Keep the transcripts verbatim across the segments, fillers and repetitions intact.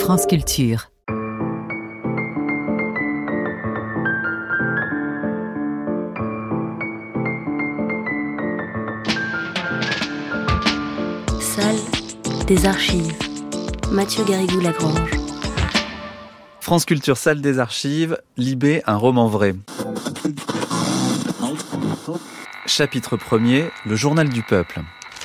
France Culture. Salle des archives. Mathieu Garrigou-Lagrange. France Culture, salle des archives, Libé, un roman vrai. Chapitre premier, le journal du peuple.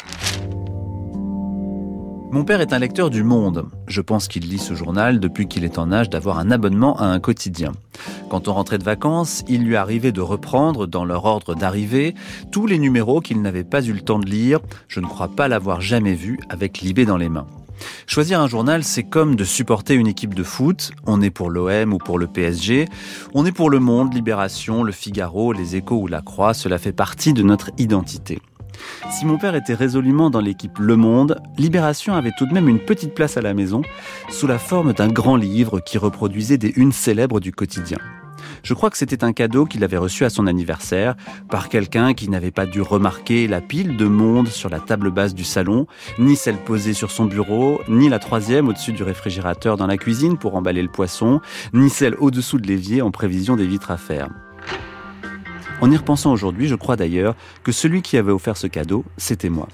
Mon père est un lecteur du Monde. Je pense qu'il lit ce journal depuis qu'il est en âge d'avoir un abonnement à un quotidien. Quand on rentrait de vacances, il lui arrivait de reprendre, dans leur ordre d'arrivée, tous les numéros qu'il n'avait pas eu le temps de lire. Je ne crois pas l'avoir jamais vu avec Libé dans les mains. Choisir un journal, c'est comme de supporter une équipe de foot. On est pour l'O M ou pour le P S G. On est pour Le Monde, Libération, Le Figaro, Les Échos ou La Croix. Cela fait partie de notre identité. Si mon père était résolument dans l'équipe Le Monde, Libération avait tout de même une petite place à la maison, sous la forme d'un grand livre qui reproduisait des unes célèbres du quotidien. Je crois que c'était un cadeau qu'il avait reçu à son anniversaire par quelqu'un qui n'avait pas dû remarquer la pile de Monde sur la table basse du salon, ni celle posée sur son bureau, ni la troisième au-dessus du réfrigérateur dans la cuisine pour emballer le poisson, ni celle au-dessous de l'évier en prévision des vitres à faire. En y repensant aujourd'hui, je crois d'ailleurs que celui qui avait offert ce cadeau, c'était moi.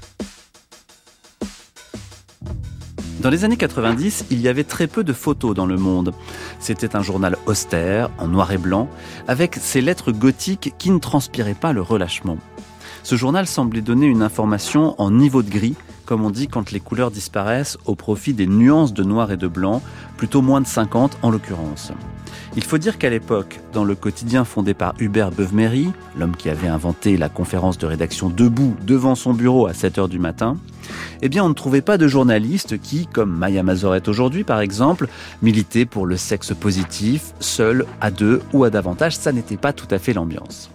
Dans les années quatre-vingt-dix, il y avait très peu de photos dans Le Monde. C'était un journal austère, en noir et blanc, avec ses lettres gothiques qui ne transpiraient pas le relâchement. Ce journal semblait donner une information en niveau de gris, comme on dit quand les couleurs disparaissent au profit des nuances de noir et de blanc, plutôt moins de cinquante en l'occurrence. Il faut dire qu'à l'époque, dans le quotidien fondé par Hubert Beuve-Méry, l'homme qui avait inventé la conférence de rédaction debout devant son bureau à sept heures du matin, eh bien on ne trouvait pas de journalistes qui, comme Maya Mazoret aujourd'hui par exemple, militaient pour le sexe positif, seul, à deux ou à davantage, ça n'était pas tout à fait l'ambiance.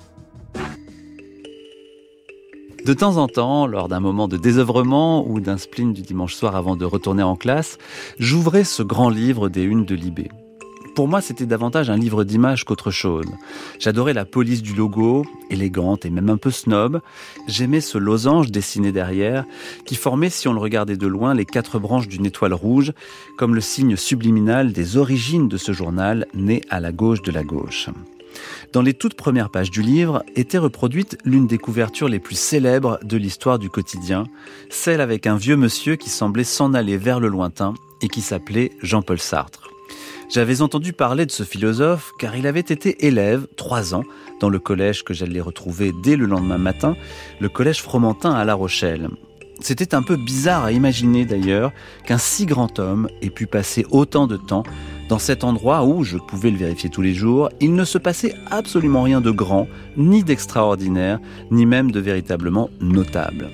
De temps en temps, lors d'un moment de désœuvrement ou d'un spleen du dimanche soir avant de retourner en classe, j'ouvrais ce grand livre des unes de Libé. Pour moi, c'était davantage un livre d'images qu'autre chose. J'adorais la police du logo, élégante et même un peu snob. J'aimais ce losange dessiné derrière, qui formait, si on le regardait de loin, les quatre branches d'une étoile rouge, comme le signe subliminal des origines de ce journal, né à la gauche de la gauche. Dans les toutes premières pages du livre était reproduite l'une des couvertures les plus célèbres de l'histoire du quotidien, celle avec un vieux monsieur qui semblait s'en aller vers le lointain et qui s'appelait Jean-Paul Sartre. J'avais entendu parler de ce philosophe car il avait été élève, trois ans, dans le collège que j'allais retrouver dès le lendemain matin, le collège Fromentin à La Rochelle. C'était un peu bizarre à imaginer d'ailleurs qu'un si grand homme ait pu passer autant de temps dans cet endroit où, je pouvais le vérifier tous les jours, il ne se passait absolument rien de grand, ni d'extraordinaire, ni même de véritablement notable.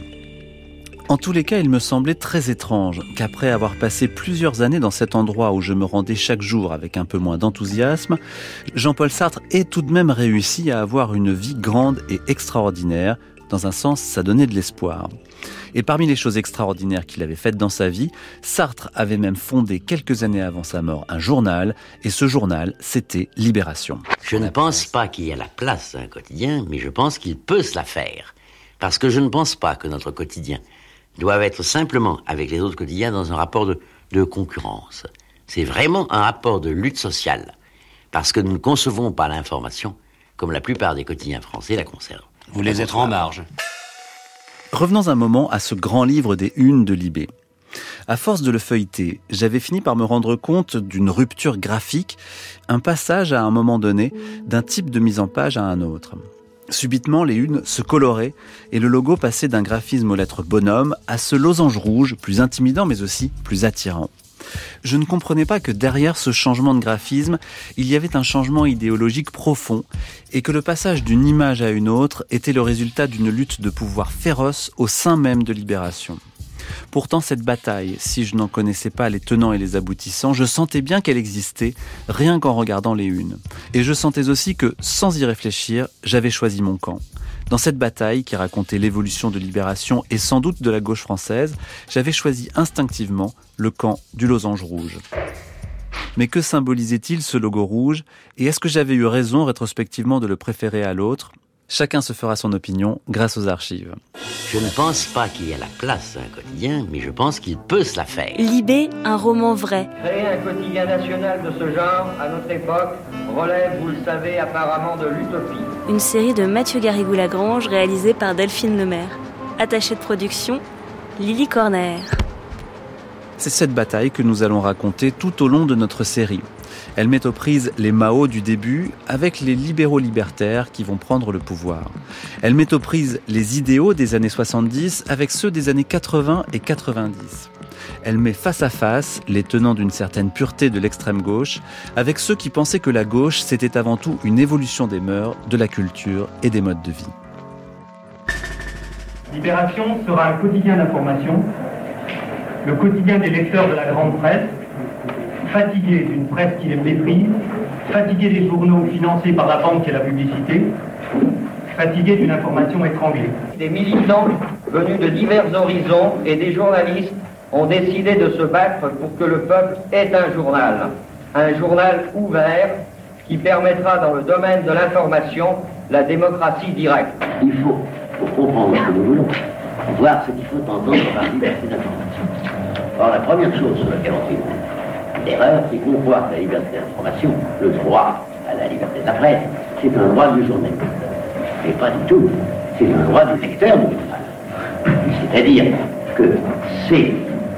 En tous les cas, il me semblait très étrange qu'après avoir passé plusieurs années dans cet endroit où je me rendais chaque jour avec un peu moins d'enthousiasme, Jean-Paul Sartre ait tout de même réussi à avoir une vie grande et extraordinaire. Dans un sens, ça donnait de l'espoir. Et parmi les choses extraordinaires qu'il avait faites dans sa vie, Sartre avait même fondé quelques années avant sa mort un journal, et ce journal, c'était Libération. Je ne pense pas qu'il y a la place d'un quotidien, mais je pense qu'il peut se la faire. Parce que je ne pense pas que notre quotidien doivent être simplement, avec les autres quotidiens, dans un rapport de, de concurrence. C'est vraiment un rapport de lutte sociale, parce que nous ne concevons pas l'information comme la plupart des quotidiens français la conservent. Vous voulez être en marge. Revenons un moment à ce grand livre des unes de Libé. À force de le feuilleter, j'avais fini par me rendre compte d'une rupture graphique, un passage à un moment donné, d'un type de mise en page à un autre. Subitement, les unes se coloraient et le logo passait d'un graphisme aux lettres bonhomme à ce losange rouge, plus intimidant mais aussi plus attirant. Je ne comprenais pas que derrière ce changement de graphisme, il y avait un changement idéologique profond et que le passage d'une image à une autre était le résultat d'une lutte de pouvoir féroce au sein même de Libération. Pourtant, cette bataille, si je n'en connaissais pas les tenants et les aboutissants, je sentais bien qu'elle existait, rien qu'en regardant les unes. Et je sentais aussi que, sans y réfléchir, j'avais choisi mon camp. Dans cette bataille qui racontait l'évolution de Libération et sans doute de la gauche française, j'avais choisi instinctivement le camp du losange rouge. Mais que symbolisait-il ce logo rouge ? Et est-ce que j'avais eu raison rétrospectivement de le préférer à l'autre ? Chacun se fera son opinion grâce aux archives. Je ne pense pas qu'il y ait la place à un quotidien, mais je pense qu'il peut se la faire. Libé, un roman vrai. Créer un quotidien national de ce genre, à notre époque, relève, vous le savez, apparemment de l'utopie. Une série de Mathieu Garrigou-Lagrange réalisée par Delphine Lemaire. Attachée de production, Lily Corner. C'est cette bataille que nous allons raconter tout au long de notre série. Elle met aux prises les Mao du début avec les libéraux libertaires qui vont prendre le pouvoir. Elle met aux prises les idéaux des années soixante-dix avec ceux des années quatre-vingts et quatre-vingt-dix. Elle met face à face les tenants d'une certaine pureté de l'extrême gauche avec ceux qui pensaient que la gauche c'était avant tout une évolution des mœurs, de la culture et des modes de vie. Libération sera un quotidien d'information, le quotidien des lecteurs de la grande presse, fatigués d'une presse qui les méprise, fatigués des journaux financés par la banque et la publicité, fatigués d'une information étranglée. Des militants venus de divers horizons et des journalistes ont décidé de se battre pour que le peuple ait un journal. Un journal ouvert qui permettra dans le domaine de l'information la démocratie directe. Il faut, pour comprendre ce que nous voulons, voir ce qu'il faut entendre par liberté d'information. Or, la première chose sur laquelle on fait l'erreur, c'est qu'on croit que la liberté d'information, le droit à la liberté de la presse, c'est un droit du journaliste. Mais pas du tout. C'est un droit du lecteur du journal. C'est-à-dire que c'est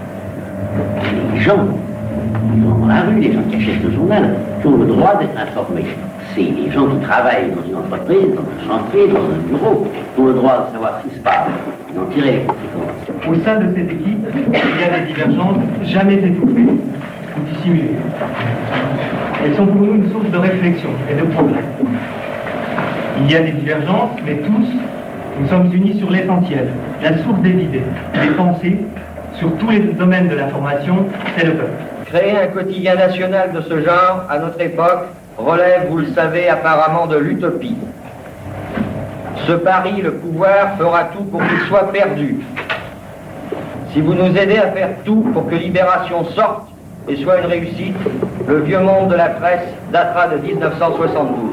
les gens qui vont dans la rue, les gens qui achètent le journal, qui ont le droit d'être informés. C'est les gens qui travaillent dans une entreprise, dans un chantier, dans un bureau, qui ont le droit de savoir ce qui se passe, d'en tirer les conséquences. Au sein de cette équipe, il y a des divergences jamais étouffées ou dissimulées. Elles sont pour nous une source de réflexion et de progrès. Il y a des divergences, mais tous, nous sommes unis sur l'essentiel. La source des idées, des pensées, sur tous les domaines de l'information, c'est le peuple. Créer un quotidien national de ce genre, à notre époque, relève, vous le savez, apparemment de l'utopie. Ce pari, le pouvoir fera tout pour qu'il soit perdu. Si vous nous aidez à faire tout pour que Libération sorte et soit une réussite, le vieux monde de la presse datera de dix-neuf cent soixante-douze.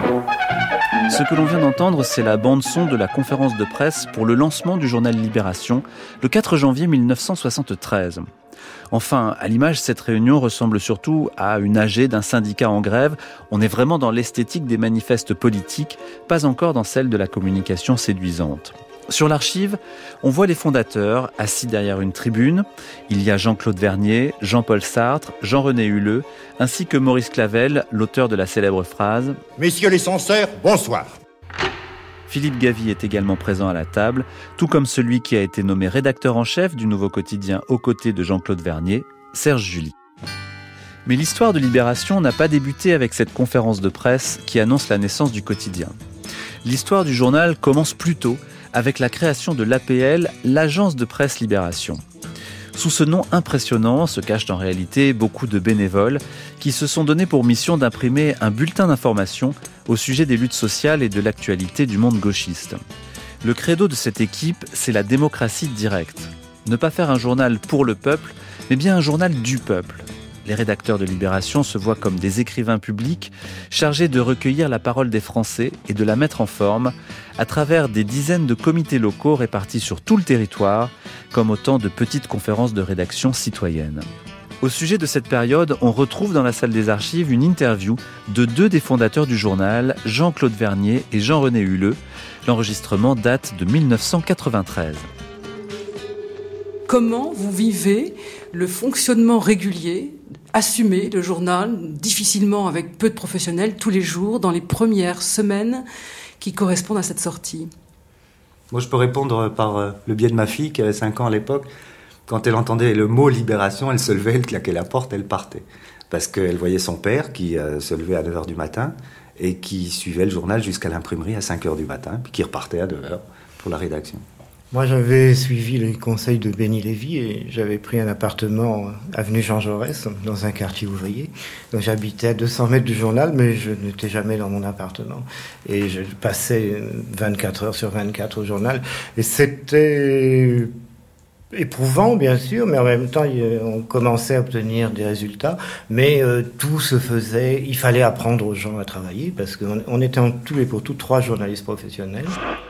Ce que l'on vient d'entendre, c'est la bande-son de la conférence de presse pour le lancement du journal Libération, le quatre janvier mille neuf cent soixante-treize. Enfin, à l'image, cette réunion ressemble surtout à une A G d'un syndicat en grève. On est vraiment dans l'esthétique des manifestes politiques, pas encore dans celle de la communication séduisante. Sur l'archive, on voit les fondateurs assis derrière une tribune. Il y a Jean-Claude Vernier, Jean-Paul Sartre, Jean-René Huleux, ainsi que Maurice Clavel, l'auteur de la célèbre phrase « Messieurs les censeurs, bonsoir ». Philippe Gavy est également présent à la table, tout comme celui qui a été nommé rédacteur en chef du nouveau quotidien aux côtés de Jean-Claude Vernier, Serge July. Mais l'histoire de Libération n'a pas débuté avec cette conférence de presse qui annonce la naissance du quotidien. L'histoire du journal commence plus tôt, avec la création de l'A P L, l'agence de presse Libération. Sous ce nom impressionnant se cachent en réalité beaucoup de bénévoles qui se sont donnés pour mission d'imprimer un bulletin d'information au sujet des luttes sociales et de l'actualité du monde gauchiste. Le credo de cette équipe, c'est la démocratie directe. Ne pas faire un journal pour le peuple, mais bien un journal du peuple. Les rédacteurs de Libération se voient comme des écrivains publics chargés de recueillir la parole des Français et de la mettre en forme à travers des dizaines de comités locaux répartis sur tout le territoire, comme autant de petites conférences de rédaction citoyennes. Au sujet de cette période, on retrouve dans la salle des archives une interview de deux des fondateurs du journal, Jean-Claude Vernier et Jean-René Huleux. L'enregistrement date de mille neuf cent quatre-vingt-treize. Comment vous vivez le fonctionnement régulier, assumé de journal, difficilement avec peu de professionnels, tous les jours, dans les premières semaines qui correspondent à cette sortie? Moi, je peux répondre par le biais de ma fille, qui avait cinq ans à l'époque. Quand elle entendait le mot Libération, elle se levait, elle claquait la porte, elle partait. Parce qu'elle voyait son père qui euh, se levait à neuf heures du matin et qui suivait le journal jusqu'à l'imprimerie à cinq heures du matin, puis qui repartait à neuf heures pour la rédaction. Moi, j'avais suivi les conseils de Benny Lévy et j'avais pris un appartement avenue Jean Jaurès, dans un quartier ouvrier. Donc, j'habitais à deux cents mètres du journal, mais je n'étais jamais dans mon appartement. Et je passais vingt-quatre heures sur vingt-quatre au journal. Et c'était Éprouvant, bien sûr, mais en même temps, on commençait à obtenir des résultats. Mais euh, tout se faisait, il fallait apprendre aux gens à travailler, parce qu'on on était en tout et pour tout trois journalistes professionnels.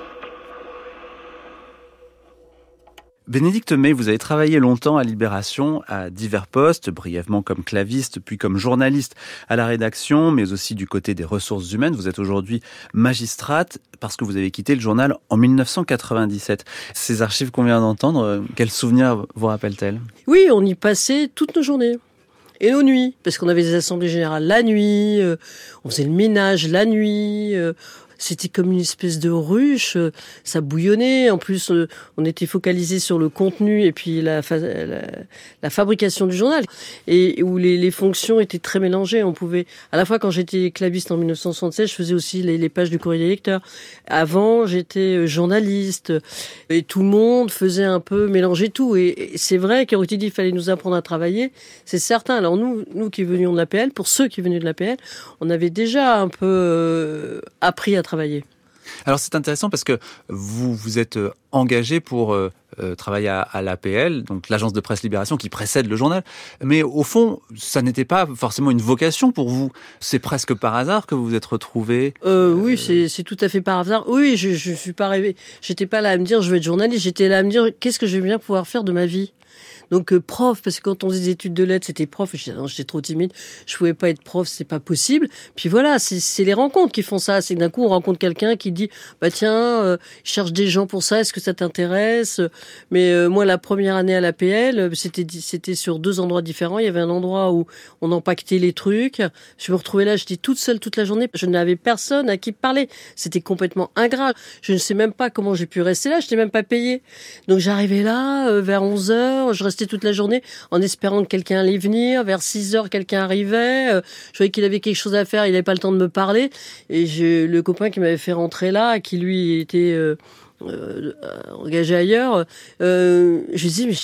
Bénédicte May, vous avez travaillé longtemps à Libération, à divers postes, brièvement comme claviste, puis comme journaliste à la rédaction, mais aussi du côté des ressources humaines. Vous êtes aujourd'hui magistrate parce que vous avez quitté le journal en dix-neuf cent quatre-vingt-dix-sept. Ces archives qu'on vient d'entendre, quels souvenirs vous rappellent-elles ? Oui, on y passait toutes nos journées. Et nos nuits, parce qu'on avait des assemblées générales la nuit, euh, on faisait le ménage la nuit, euh, c'était comme une espèce de ruche, euh, ça bouillonnait. En plus, euh, on était focalisé sur le contenu et puis la, fa- la, la fabrication du journal, et où les, les fonctions étaient très mélangées. On pouvait, à la fois quand j'étais claviste en dix-neuf cent soixante-seize, je faisais aussi les, les pages du Courrier des lecteurs. Avant, j'étais journaliste, et tout le monde faisait un peu mélanger tout. Et, et c'est vrai qu'à dit il fallait nous apprendre à travailler, c'est certain. Alors nous, nous qui venions de l'A P L, pour ceux qui venaient de l'A P L, on avait déjà un peu euh, appris à travailler. Alors c'est intéressant parce que vous vous êtes engagé pour euh, euh, travailler à, à l'A P L, donc l'agence de presse Libération qui précède le journal, mais au fond ça n'était pas forcément une vocation pour vous. C'est presque par hasard que vous vous êtes retrouvé. Euh, oui, c'est, c'est tout à fait par hasard. Oui, je je suis pas rêvé. J'étais pas là à me dire je vais être journaliste. J'étais là à me dire qu'est-ce que je vais bien pouvoir faire de ma vie. Donc euh, prof, parce que quand on faisait des études de lettres, c'était prof. J'étais, non, j'étais trop timide, je pouvais pas être prof, c'est pas possible. Puis voilà, c'est, c'est les rencontres qui font ça. C'est que d'un coup on rencontre quelqu'un qui dit bah tiens, euh, je cherche des gens pour ça. Est-ce que ça t'intéresse ? Mais euh, moi, la première année à l'A P L, c'était c'était sur deux endroits différents. Il y avait un endroit où on empaquetait les trucs. Je me retrouvais là, j'étais toute seule toute la journée. Je n'avais personne à qui parler. C'était complètement ingrat. Je ne sais même pas comment j'ai pu rester là. Je n'étais même pas payée. Donc j'arrivais là euh, vers onze heures. Je restais toute la journée en espérant que quelqu'un allait venir. Vers six heures, quelqu'un arrivait. Euh, je voyais qu'il avait quelque chose à faire. Il n'avait pas le temps de me parler. Et j'ai le copain qui m'avait fait rentrer là, qui lui était euh, euh, engagé ailleurs, euh, je lui dis mais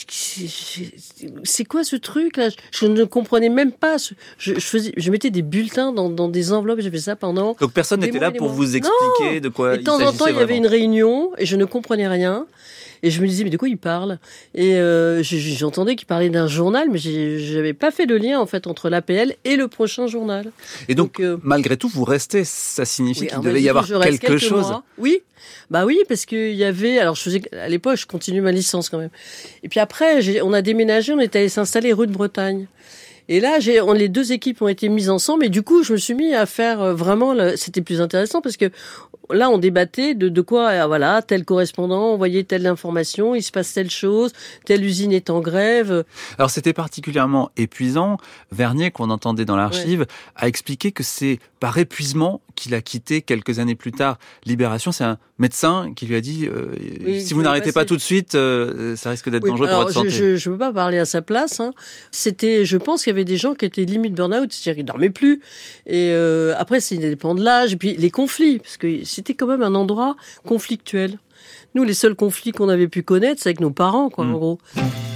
c'est quoi ce truc là ? Je ne comprenais même pas. Je, je faisais, je mettais des bulletins dans, dans des enveloppes. J'ai fait ça pendant. Donc personne n'était là pour vous expliquer non. de quoi et de temps il en temps, il y avait vraiment. une réunion et je ne comprenais rien. Et je me disais, mais de quoi il parle ? Et euh, j'entendais qu'il parlait d'un journal, mais je n'avais pas fait le lien en fait entre l'A P L et le prochain journal. Et donc, donc euh, malgré tout, vous restez. Ça signifie oui, qu'il devait y avoir quelque chose. Mois. Oui, bah oui, parce qu'il y avait. Alors, je faisais à l'époque, je continue ma licence quand même. Et puis après, j'ai, on a déménagé, on est allé s'installer rue de Bretagne. Et là, j'ai, on, les deux équipes ont été mises ensemble, et du coup, je me suis mis à faire vraiment. Le, c'était plus intéressant parce que là, on débattait de, de quoi, voilà, tel correspondant envoyait telle information, il se passe telle chose, telle usine est en grève. Alors, c'était particulièrement épuisant. Vernier, qu'on entendait dans l'archive, ouais. a expliqué que c'est par épuisement qu'il a quitté quelques années plus tard Libération. C'est un médecin qui lui a dit euh, oui, si vous n'arrêtez pas tout de suite, euh, ça risque d'être oui, dangereux alors, pour votre santé. Je, je, je peux pas parler à sa place. Hein. C'était, je pense qu'il y avait des gens qui étaient limite burn-out, c'est-à-dire qu'ils dormaient plus. Et euh, après, ça dépend de l'âge et puis les conflits, parce que c'était quand même un endroit conflictuel. Nous, les seuls conflits qu'on avait pu connaître, c'est avec nos parents, quoi, mmh. en gros.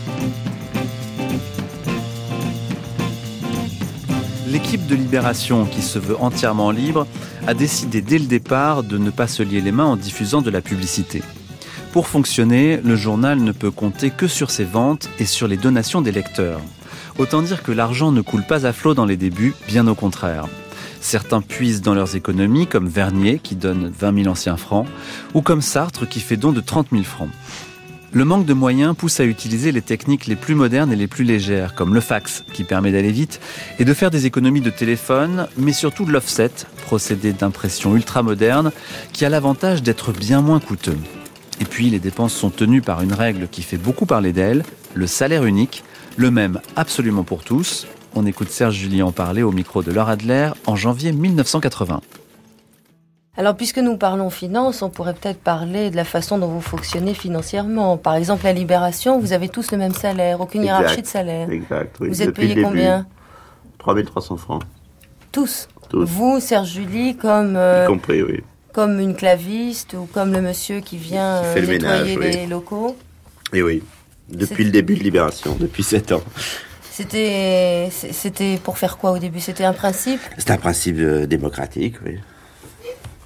L'équipe de Libération, qui se veut entièrement libre, a décidé dès le départ de ne pas se lier les mains en diffusant de la publicité. Pour fonctionner, le journal ne peut compter que sur ses ventes et sur les donations des lecteurs. Autant dire que l'argent ne coule pas à flot dans les débuts, bien au contraire. Certains puisent dans leurs économies, comme Vernier, qui donne vingt mille anciens francs, ou comme Sartre, qui fait don de trente mille francs. Le manque de moyens pousse à utiliser les techniques les plus modernes et les plus légères, comme le fax, qui permet d'aller vite, et de faire des économies de téléphone, mais surtout de l'offset, procédé d'impression ultramoderne, qui a l'avantage d'être bien moins coûteux. Et puis, les dépenses sont tenues par une règle qui fait beaucoup parler d'elle, le salaire unique, le même absolument pour tous. On écoute Serge Julie en parler au micro de Laure Adler en janvier mille neuf cent quatre-vingts. Alors, puisque nous parlons finance, on pourrait peut-être parler de la façon dont vous fonctionnez financièrement. Par exemple, la Libération, vous avez tous le même salaire, aucune exact, hiérarchie de salaire. Exact, oui. Vous êtes Depuis payé combien ? trois mille trois cents francs. Tous, tous. Vous, Serge Julie, comme... Euh, y compris, oui. Comme une claviste ou comme le monsieur qui vient qui fait euh, nettoyer le ménage, les oui. locaux ? Et oui, depuis C'est... le début de Libération, depuis sept ans. C'était, c'était pour faire quoi au début ? C'était un principe ? C'était un principe euh, démocratique, oui.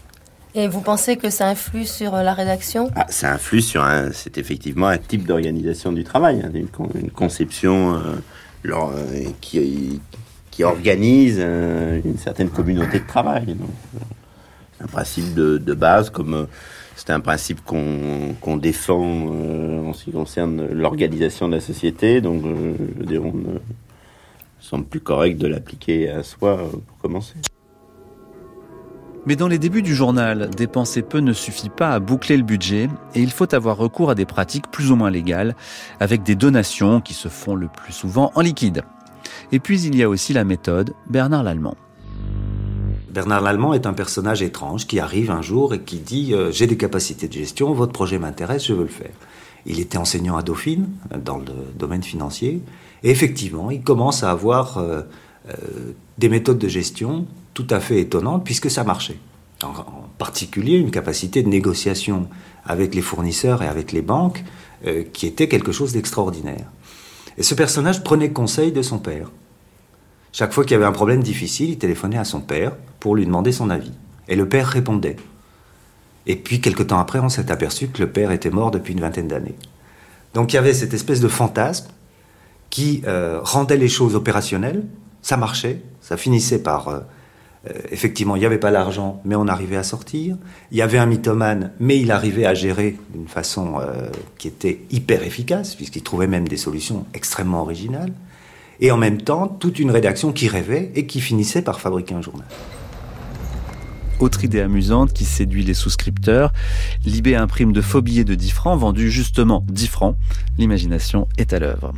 Et vous pensez que ça influe sur la rédaction ? Ah, ça influe sur un... C'est effectivement un type d'organisation du travail, hein, une, une conception euh, leur, euh, qui, qui organise euh, une certaine communauté de travail. Donc, euh, c'est un principe de, de base, comme euh, c'est un principe qu'on, qu'on défend euh, en ce qui concerne l'organisation de la société. Donc, euh, je veux dire, on me semble plus correct de l'appliquer à soi euh, pour commencer. Mais dans les débuts du journal, dépenser peu ne suffit pas à boucler le budget et il faut avoir recours à des pratiques plus ou moins légales, avec des donations qui se font le plus souvent en liquide. Et puis il y a aussi la méthode Bernard Lallemand. Bernard Lallemand est un personnage étrange qui arrive un jour et qui dit euh, « J'ai des capacités de gestion, votre projet m'intéresse, je veux le faire ». Il était enseignant à Dauphine, dans le domaine financier, et effectivement, il commence à avoir euh, euh, des méthodes de gestion tout à fait étonnante puisque ça marchait. En, en particulier une capacité de négociation avec les fournisseurs et avec les banques euh, qui était quelque chose d'extraordinaire. Et ce personnage prenait conseil de son père. Chaque fois qu'il y avait un problème difficile, il téléphonait à son père pour lui demander son avis. Et le père répondait. Et puis, quelque temps après, on s'est aperçu que le père était mort depuis une vingtaine d'années. Donc il y avait cette espèce de fantasme qui euh, rendait les choses opérationnelles. Ça marchait, ça finissait par... Euh, Euh, effectivement, il n'y avait pas l'argent, mais on arrivait à sortir. Il y avait un mythomane, mais il arrivait à gérer d'une façon euh, qui était hyper efficace, puisqu'il trouvait même des solutions extrêmement originales. Et en même temps, toute une rédaction qui rêvait et qui finissait par fabriquer un journal. Autre idée amusante qui séduit les souscripteurs, Libé imprime de faux billets de dix francs vendus justement dix francs. L'imagination est à l'œuvre.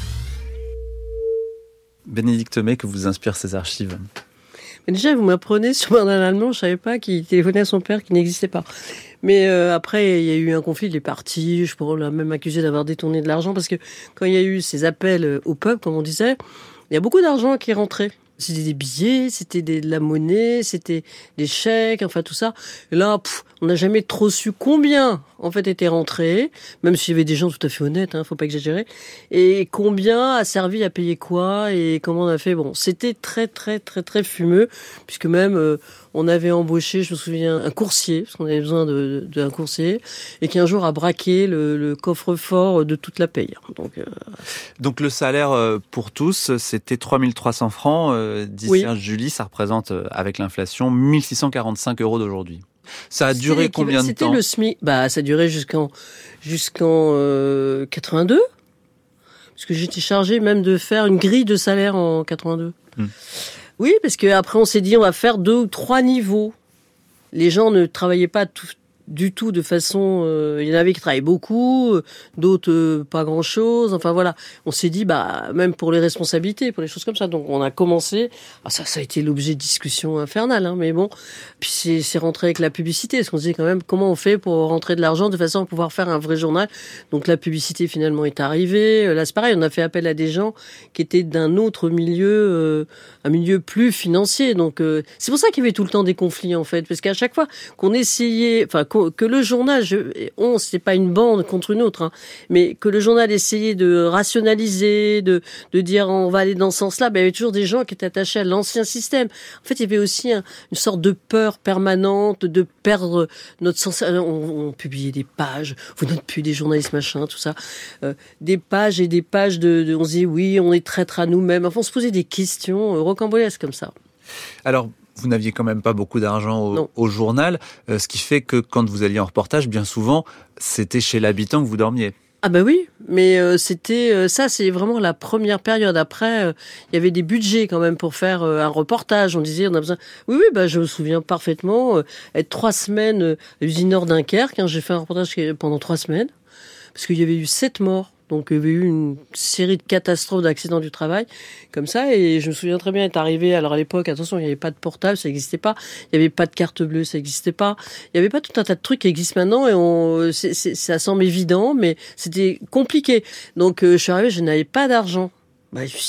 Bénédicte May, que vous inspirent ces archives ? Mais déjà, vous m'apprenez sur Bernard Lallemand, je savais pas qu'il téléphonait à son père qui n'existait pas. Mais euh, après, il y a eu un conflit, il est parti, je pourrais même accuser d'avoir détourné de l'argent, parce que quand il y a eu ces appels au peuple, comme on disait, il y a beaucoup d'argent qui est rentré. C'était des billets, c'était des, de la monnaie, c'était des chèques, enfin tout ça. Et là, pff, on n'a jamais trop su combien, en fait, était rentré, même s'il y avait des gens tout à fait honnêtes, hein, faut pas exagérer, et combien a servi à payer quoi, et comment on a fait. Bon, c'était très, très, très, très fumeux, puisque même, euh, on avait embauché, je me souviens, un coursier, parce qu'on avait besoin de, de, d'un coursier, et qui un jour a braqué le, le coffre-fort de toute la paye. Donc, euh... Donc le salaire pour tous, c'était trois mille trois cents francs, euh, dit oui. Serge July, ça représente, avec l'inflation, mille six cent quarante-cinq euros d'aujourd'hui. Ça a duré combien de c'était temps ? C'était le SMIC, bah ça a duré jusqu'en, jusqu'en euh, quatre-vingt-deux, parce que j'étais chargée même de faire une grille de salaire en quatre-vingt-deux. Hum. Oui, parce qu'après on s'est dit on va faire deux ou trois niveaux. Les gens ne travaillaient pas tout, du tout de façon... Euh, il y en avait qui travaillaient beaucoup, d'autres euh, pas grand-chose. Enfin voilà, on s'est dit, bah même pour les responsabilités, pour les choses comme ça. Donc on a commencé... Ah, ça, ça a été l'objet de discussions infernales, hein, mais bon. Puis c'est, c'est rentré avec la publicité, parce qu'on se dit quand même comment on fait pour rentrer de l'argent de façon à pouvoir faire un vrai journal. Donc la publicité finalement est arrivée. Là c'est pareil, on a fait appel à des gens qui étaient d'un autre milieu, euh, un milieu plus financier. Donc euh, c'est pour ça qu'il y avait tout le temps des conflits en fait, parce qu'à chaque fois qu'on essayait... Enfin, que le journal, je, on, c'est pas une bande contre une autre, hein, mais que le journal essayait de rationaliser, de, de dire on va aller dans ce sens-là, ben, il y avait toujours des gens qui étaient attachés à l'ancien système. En fait, il y avait aussi un, une sorte de peur permanente de perdre notre sens. On, on publiait des pages, vous n'êtes plus des journalistes machin, tout ça, euh, des pages et des pages de, de, on se dit oui, on est traître à nous-mêmes. Enfin, on se posait des questions euh, rocambolesques comme ça. Alors, vous n'aviez quand même pas beaucoup d'argent au, au journal, euh, ce qui fait que quand vous alliez en reportage, bien souvent, c'était chez l'habitant que vous dormiez. Ah bah oui, mais euh, c'était euh, ça, c'est vraiment la première période. Après, euh, il y avait des budgets quand même pour faire euh, un reportage. On disait, on a besoin. Oui, oui, bah je me souviens parfaitement euh, être trois semaines euh, à l'usine Nord Dunkerque. Hein, j'ai fait un reportage pendant trois semaines parce qu'il y avait eu sept morts. Donc, il y avait eu une série de catastrophes, d'accidents du travail, comme ça. Et je me souviens très bien être arrivé. Alors, à l'époque, attention, il n'y avait pas de portable, ça n'existait pas. Il n'y avait pas de carte bleue, ça n'existait pas. Il n'y avait pas tout un tas de trucs qui existent maintenant. Et on, c'est, c'est, ça semble évident, mais c'était compliqué. Donc, euh, je suis arrivé, je n'avais pas d'argent. Bah, je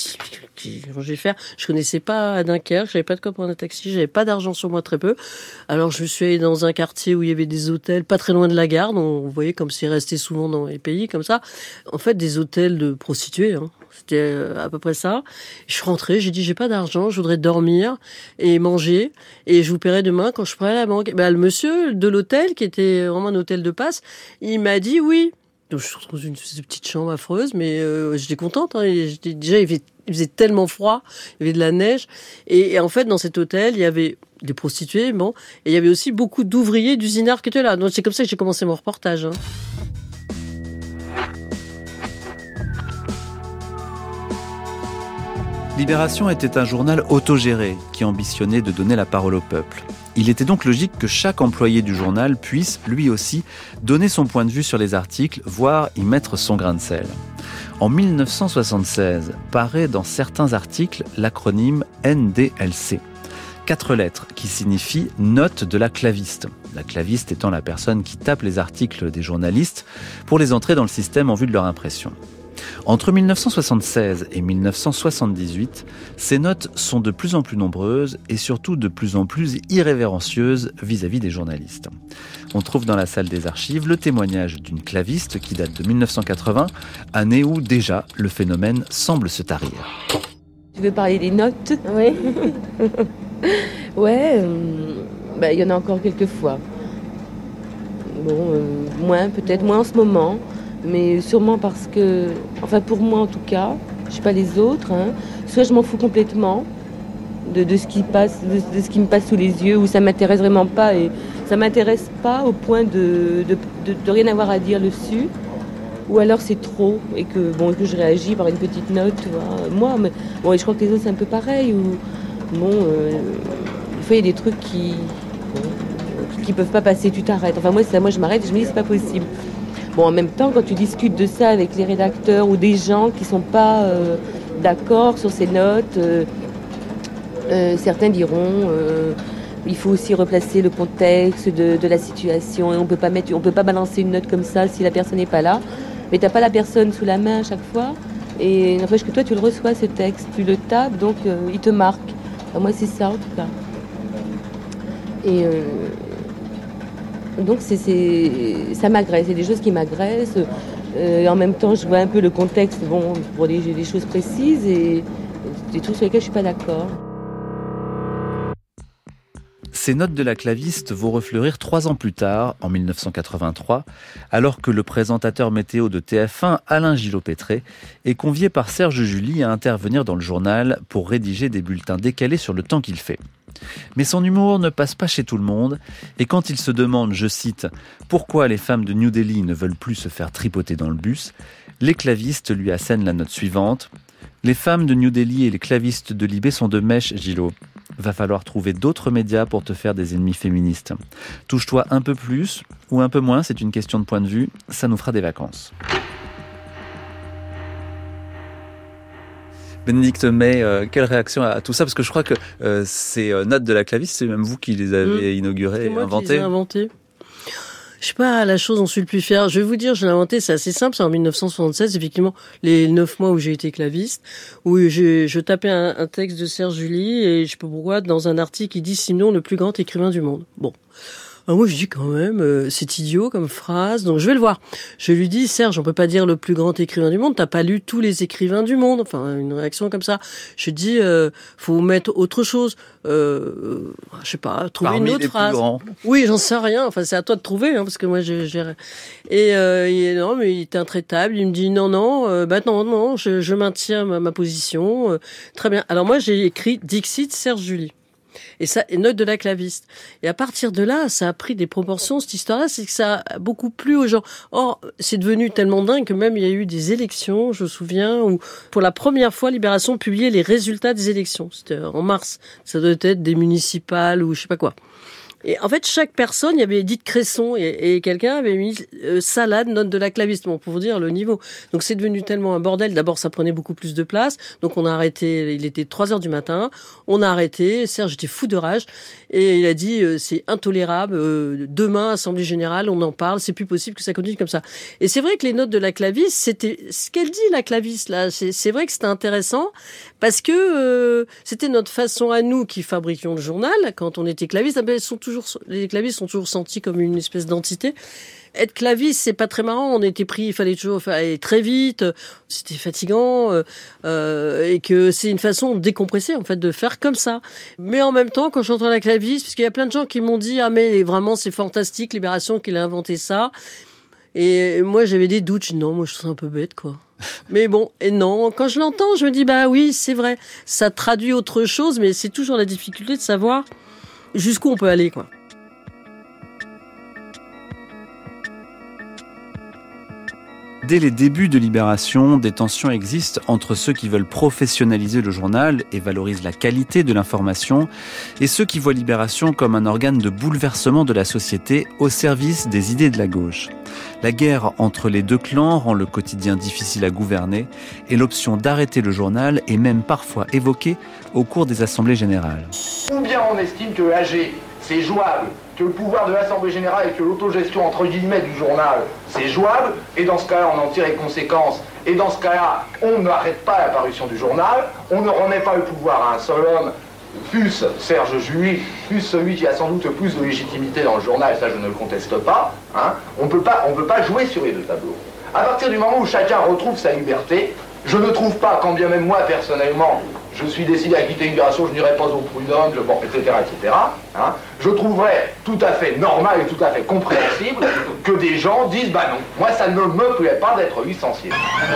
je vais faire. Je connaissais pas Dunkerque, j'avais pas de quoi prendre un taxi, j'avais pas d'argent sur moi, très peu. Alors je suis allé dans un quartier où il y avait des hôtels pas très loin de la gare, donc vous voyez comme c'est resté souvent dans les pays comme ça. En fait, des hôtels de prostituées. Hein. C'était euh, à peu près ça. Je suis rentrée, j'ai dit j'ai pas d'argent, je voudrais dormir et manger et je vous paierai demain quand je pourrai à la banque. Ben, le monsieur de l'hôtel, qui était vraiment un hôtel de passe, il m'a dit oui. Donc je suis retrouvée dans une petite chambre affreuse, mais euh, j'étais contente. Hein, et j'étais, déjà, il faisait, il faisait tellement froid, il y avait de la neige. Et, et en fait, dans cet hôtel, il y avait des prostituées, bon, et il y avait aussi beaucoup d'ouvriers d'usinards qui étaient là. Donc c'est comme ça que j'ai commencé mon reportage. Hein. Libération était un journal autogéré qui ambitionnait de donner la parole au peuple. Il était donc logique que chaque employé du journal puisse, lui aussi, donner son point de vue sur les articles, voire y mettre son grain de sel. En mille neuf cent soixante-seize, paraît dans certains articles l'acronyme N D L C. Quatre lettres qui signifient « note de la claviste ». La claviste étant la personne qui tape les articles des journalistes pour les entrer dans le système en vue de leur impression. Entre mille neuf cent soixante-seize et mille neuf cent soixante-dix-huit, ces notes sont de plus en plus nombreuses et surtout de plus en plus irrévérencieuses vis-à-vis des journalistes. On trouve dans la salle des archives le témoignage d'une claviste qui date de mille neuf cent quatre-vingts, année où déjà le phénomène semble se tarir. Tu veux parler des notes ? Oui. Ouais, euh, bah, y en a encore quelques fois. Bon, euh, moins, peut-être moins en ce moment. Mais sûrement parce que, enfin pour moi en tout cas, je ne sais pas les autres, hein, soit je m'en fous complètement de, de, ce qui passe, de, de ce qui me passe sous les yeux, ou ça ne m'intéresse vraiment pas, et ça ne m'intéresse pas au point de, de, de, de rien avoir à dire dessus, ou alors c'est trop, et que, bon, que je réagis par une petite note, tu vois. Moi, mais, bon, et je crois que les autres c'est un peu pareil, ou, bon, euh, des fois il y a des trucs qui ne peuvent pas passer, tu t'arrêtes. Enfin moi, ça, moi je m'arrête et je me dis c'est pas possible. Bon, en même temps, quand tu discutes de ça avec les rédacteurs ou des gens qui ne sont pas euh, d'accord sur ces notes, euh, euh, certains diront euh, il faut aussi replacer le contexte de, de la situation et on peut pas mettre, on peut pas balancer une note comme ça si la personne n'est pas là. Mais tu n'as pas la personne sous la main à chaque fois et n'empêche que toi, tu le reçois ce texte, tu le tapes, donc euh, il te marque. Enfin, moi, c'est ça en tout cas. Et... Euh, Donc c'est, c'est, ça m'agresse, c'est des choses qui m'agressent. Euh, en même temps, je vois un peu le contexte bon, pour des, des choses précises et des trucs sur lesquels je ne suis pas d'accord. Ces notes de la claviste vont refleurir trois ans plus tard, en mille neuf cent quatre-vingt-trois, alors que le présentateur météo de T F un, Alain Gillot-Pétré, est convié par Serge July à intervenir dans le journal pour rédiger des bulletins décalés sur le temps qu'il fait. Mais son humour ne passe pas chez tout le monde, et quand il se demande, je cite, « pourquoi les femmes de New Delhi ne veulent plus se faire tripoter dans le bus », les clavistes lui assènent la note suivante. « Les femmes de New Delhi et les clavistes de Libé sont de mèche, Gillot. Va falloir trouver d'autres médias pour te faire des ennemis féministes. Touche-toi un peu plus ou un peu moins, c'est une question de point de vue, ça nous fera des vacances. » Bénédicte May, euh, quelle réaction à tout ça ? Parce que je crois que euh, ces euh, notes de la claviste, c'est même vous qui les avez mmh. inaugurées et inventées. C'est moi qui les ai inventées. Je sais pas la chose dont je suis le plus fier. Je vais vous dire, je l'ai inventé, c'est assez simple. C'est en mille neuf cent soixante-seize, effectivement, les neuf mois où j'ai été claviste, où je, je tapais un, un texte de Serge July et je sais pas pourquoi, dans un article qui dit Simon, le plus grand écrivain du monde. Bon. Alors moi, je dis quand même, euh, c'est idiot comme phrase, donc je vais le voir. Je lui dis, Serge, on peut pas dire le plus grand écrivain du monde, t'as pas lu tous les écrivains du monde. Enfin, une réaction comme ça. Je dis, euh, faut mettre autre chose. Euh, je sais pas, trouver Parmi une autre les phrase. Plus grands. Oui, j'en sais rien. Enfin, c'est à toi de trouver, hein, parce que moi, j'ai... j'ai... Et euh, il, non, mais il était intraitable. Il me dit, non, non, euh, bah non, non, je, je maintiens ma, ma position. Euh, très bien. Alors moi, j'ai écrit Dixit Serge July. Et ça, et note de la claviste. Et à partir de là, ça a pris des proportions, cette histoire-là, c'est que ça a beaucoup plu aux gens. Or, c'est devenu tellement dingue que même il y a eu des élections, je me souviens, où pour la première fois, Libération publiait les résultats des élections. C'était en mars. Ça doit être des municipales ou je sais pas quoi. Et en fait, chaque personne, il y avait Edith Cresson et, et quelqu'un avait mis euh, salade, note de la claviste, bon, pour vous dire le niveau. Donc c'est devenu tellement un bordel. D'abord, ça prenait beaucoup plus de place. Donc on a arrêté, il était trois heures du matin. On a arrêté. Serge était fou de rage. Et il a dit, euh, c'est intolérable. Euh, demain, Assemblée Générale, on en parle. C'est plus possible que ça continue comme ça. Et c'est vrai que les notes de la claviste, c'était ce qu'elle dit, la claviste, là. C'est, c'est vrai que c'était intéressant parce que euh, c'était notre façon à nous qui fabriquions le journal. Quand on était claviste, elles sont toujours les clavistes sont toujours sentis comme une espèce d'entité. être claviste, c'est pas très marrant. On était pris, il fallait toujours aller très vite, c'était fatigant, euh, et que c'est une façon de décompresser, en fait, de faire comme ça. Mais en même temps, quand j'entends la claviste, parce qu'il y a plein de gens qui m'ont dit, ah mais vraiment c'est fantastique, Libération, qu'il a inventé ça. Et moi j'avais des doutes, je dis, non, moi je trouve ça un peu bête, quoi. Mais bon, et non, quand je l'entends, je me dis, bah oui, c'est vrai, ça traduit autre chose, mais c'est toujours la difficulté de savoir jusqu'où on peut aller, quoi. Dès les débuts de Libération, des tensions existent entre ceux qui veulent professionnaliser le journal et valorisent la qualité de l'information et ceux qui voient Libération comme un organe de bouleversement de la société au service des idées de la gauche. La guerre entre les deux clans rend le quotidien difficile à gouverner et l'option d'arrêter le journal est même parfois évoquée au cours des assemblées générales. Ou bien on estime que A G, c'est jouable, que le pouvoir de l'Assemblée générale et que l'autogestion entre guillemets du journal, c'est jouable, et dans ce cas-là, on en tire les conséquences, et dans ce cas-là, on n'arrête pas la parution du journal, on ne remet pas le pouvoir à un seul homme, plus Serge Julie, plus celui qui a sans doute le plus de légitimité dans le journal, ça je ne le conteste pas, hein, on peut pas, on peut pas jouer sur les deux tableaux. À partir du moment où chacun retrouve sa liberté, je ne trouve pas, quand bien même moi personnellement, je suis décidé à quitter Libération, je n'irai pas au prud'homme, je, bon, et cetera, et cetera. Hein, je trouverais tout à fait normal et tout à fait compréhensible que des gens disent, bah non, moi ça ne me plaît pas d'être licencié.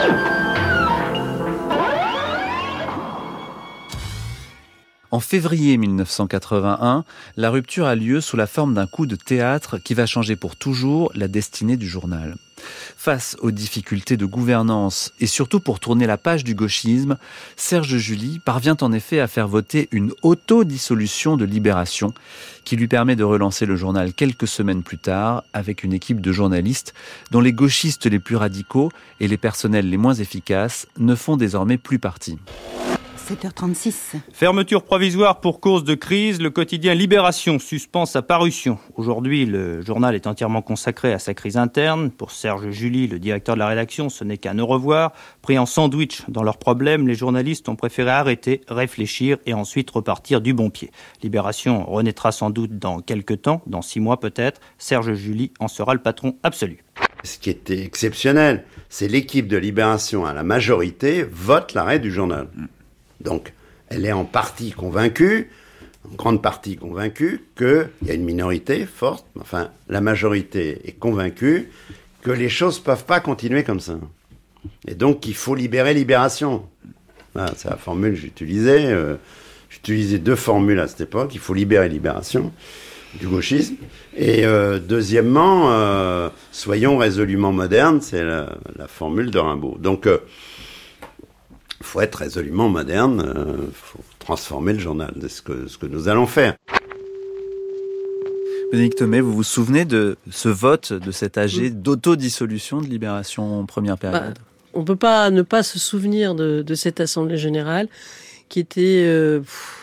En février mille neuf cent quatre-vingt-un, la rupture a lieu sous la forme d'un coup de théâtre qui va changer pour toujours la destinée du journal. Face aux difficultés de gouvernance et surtout pour tourner la page du gauchisme, Serge Julie parvient en effet à faire voter une autodissolution de Libération qui lui permet de relancer le journal quelques semaines plus tard avec une équipe de journalistes dont les gauchistes les plus radicaux et les personnels les moins efficaces ne font désormais plus partie. sept heures trente-six. Fermeture provisoire pour cause de crise, le quotidien Libération suspend sa parution. Aujourd'hui, le journal est entièrement consacré à sa crise interne. Pour Serge Julie, le directeur de la rédaction, ce n'est qu'un au revoir. Pris en sandwich dans leurs problèmes, les journalistes ont préféré arrêter, réfléchir et ensuite repartir du bon pied. Libération renaîtra sans doute dans quelques temps, dans six mois peut-être. Serge Julie en sera le patron absolu. Ce qui était exceptionnel, c'est l'équipe de Libération à la majorité vote l'arrêt du journal. Donc, elle est en partie convaincue, en grande partie convaincue, qu'il y a une minorité forte, enfin, la majorité est convaincue que les choses ne peuvent pas continuer comme ça. Et donc, il faut libérer Libération. Voilà, c'est la formule que j'utilisais. Euh, j'utilisais deux formules à cette époque. Il faut libérer Libération du gauchisme. Et euh, deuxièmement, euh, soyons résolument modernes, c'est la, la formule de Rimbaud. Donc, euh, il faut être résolument moderne, il euh, faut transformer le journal, c'est ce que, ce que nous allons faire. Bénédicte May, vous vous souvenez de ce vote, de cet A G d'autodissolution de Libération en première période? Bah, on ne peut pas ne pas se souvenir de, de cette Assemblée générale qui était... Euh,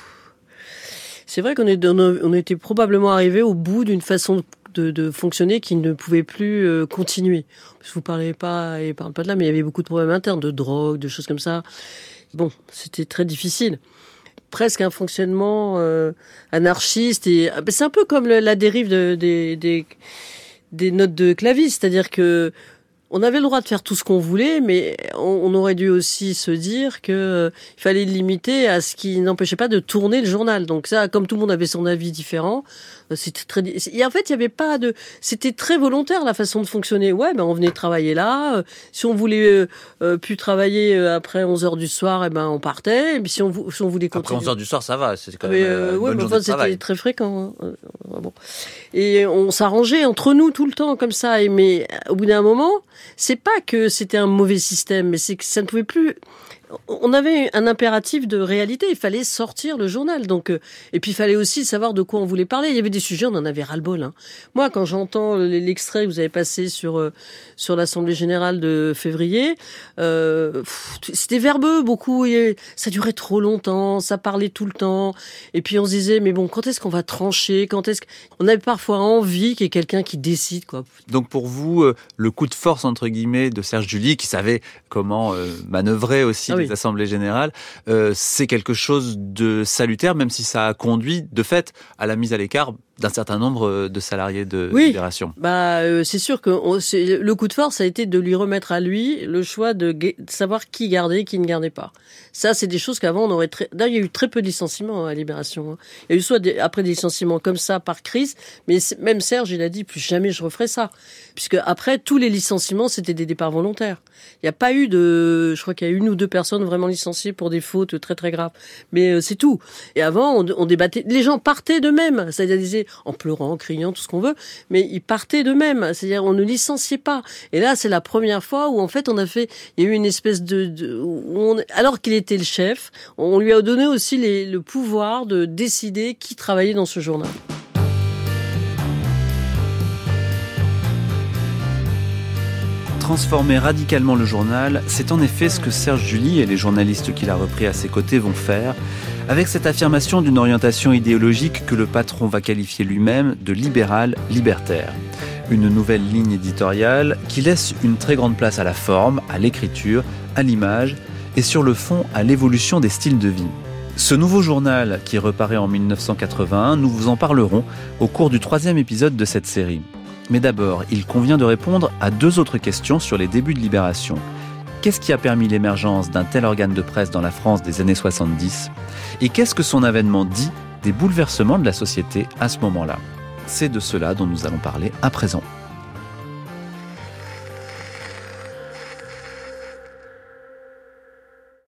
c'est vrai qu'on est, on était probablement arrivé au bout d'une façon de, de fonctionner qui ne pouvait plus euh, continuer. Vous parlez pas, et parle pas de là, mais il y avait beaucoup de problèmes internes, de drogue, de choses comme ça. Bon, c'était très difficile. Presque un fonctionnement euh, anarchiste. Et c'est un peu comme le, la dérive de, des, des, des notes de clavis, c'est-à-dire que on avait le droit de faire tout ce qu'on voulait, mais on, on aurait dû aussi se dire que euh, il fallait limiter à ce qui n'empêchait pas de tourner le journal. Donc ça, comme tout le monde avait son avis différent, euh, c'était très. Et en fait, il y avait pas de. C'était très volontaire la façon de fonctionner. Ouais, ben on venait travailler là. Euh, si on voulait euh, euh, plus travailler euh, après onze heures du soir, et ben on partait. Et puis si on, si on voulait continuer. Après onze heures du soir, ça va. C'est quand mais même euh, une ouais, bonne mais journée enfin, de travail. C'était très fréquent. Hein. Euh, bon. Et on s'arrangeait entre nous tout le temps comme ça. Et mais au bout d'un moment, c'est pas que c'était un mauvais système, mais c'est que ça ne pouvait plus. On avait un impératif de réalité, il fallait sortir le journal. Donc, euh, et puis il fallait aussi savoir de quoi on voulait parler. Il y avait des sujets, on en avait ras-le-bol. Hein. Moi, quand j'entends l'extrait que vous avez passé sur euh, sur l'Assemblée générale de février, euh, pff, c'était verbeux beaucoup. Et ça durait trop longtemps, ça parlait tout le temps. Et puis on se disait, mais bon, quand est-ce qu'on va trancher? Quand est-ce qu'on avait parfois envie qu'il y ait quelqu'un qui décide, quoi. Donc pour vous, euh, le coup de force entre guillemets de Serge Julie, qui savait comment euh, manœuvrer aussi ah, les oui. assemblées générales, euh, c'est quelque chose de salutaire, même si ça a conduit de fait à la mise à l'écart d'un certain nombre de salariés de oui. Libération. Bah, euh, c'est sûr que on, c'est, le coup de force a été de lui remettre à lui le choix de, de savoir qui gardait et qui ne gardait pas. Ça, c'est des choses qu'avant on aurait très... D'ailleurs, il y a eu très peu de licenciements à Libération. Il y a eu soit des, après des licenciements comme ça par crise, mais même Serge, il a dit plus jamais je referai ça, puisque après tous les licenciements c'était des départs volontaires. Il n'y a pas eu de, je crois qu'il y a une ou deux personnes vraiment licenciées pour des fautes très très graves, mais euh, c'est tout. Et avant, on, on débattait, les gens partaient d'eux-mêmes, c'est-à-dire disaient en pleurant, en criant, tout ce qu'on veut, mais ils partaient d'eux-mêmes, c'est-à-dire on ne licenciait pas. Et là, c'est la première fois où en fait on a fait, il y a eu une espèce de, de où on, alors qu'il était le chef, on lui a donné aussi les, le pouvoir de décider qui travaillait dans ce journal. Transformer radicalement le journal, c'est en effet ce que Serge July et les journalistes qu'il a repris à ses côtés vont faire, avec cette affirmation d'une orientation idéologique que le patron va qualifier lui-même de libéral-libertaire. Une nouvelle ligne éditoriale qui laisse une très grande place à la forme, à l'écriture, à l'image et sur le fond à l'évolution des styles de vie. Ce nouveau journal, qui reparaît en mille neuf cent quatre-vingt-un, nous vous en parlerons au cours du troisième épisode de cette série. Mais d'abord, il convient de répondre à deux autres questions sur les débuts de Libération. Qu'est-ce qui a permis l'émergence d'un tel organe de presse dans la France des années soixante-dix ? Et qu'est-ce que son avènement dit des bouleversements de la société à ce moment-là ? C'est de cela dont nous allons parler à présent.